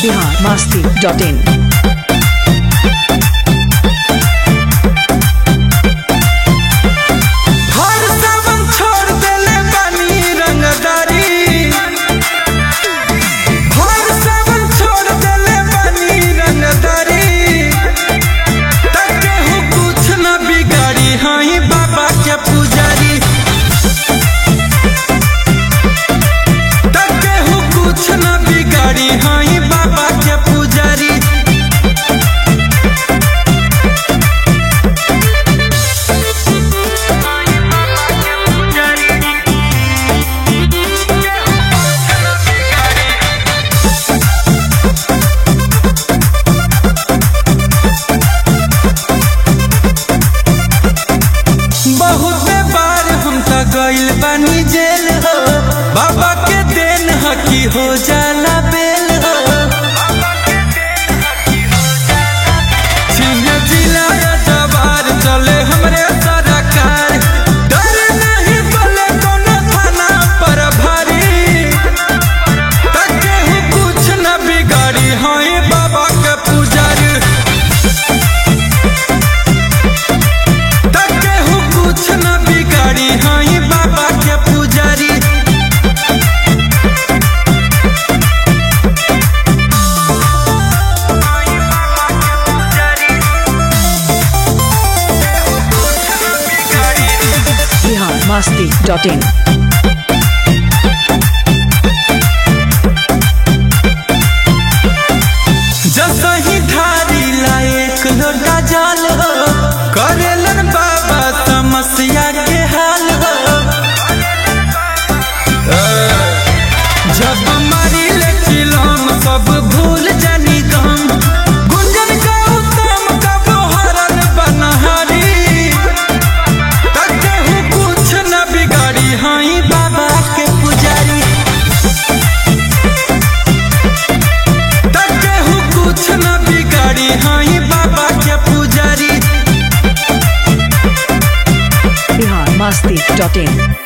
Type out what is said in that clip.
biharmasti.in गइल बानी जेल हो बाबा के देन हकी हो जाला बेल हो सिंह जिला जवार चले हमरे सरकार डर नहीं बोले कोनो थाना पर भारी तके हु कुछ न बिगाड़ी होई बाबा के पुजारी तके हु कुछ न बिगाड़ी होई biharmasti.in जसही धारी लायक लोटा जाल हो करेलन बाबा समस्या के हाल हो जब मारी ले चिलम सब भूल जानी गम गुंजन का उत्तम का बोहरन बनहारी तके हु कुछ न बिगाड़ी हाई बाबा के पुजारी तके हु कुछ न बिगाड़ी हाई बाबा के पुजारी biharmasti.in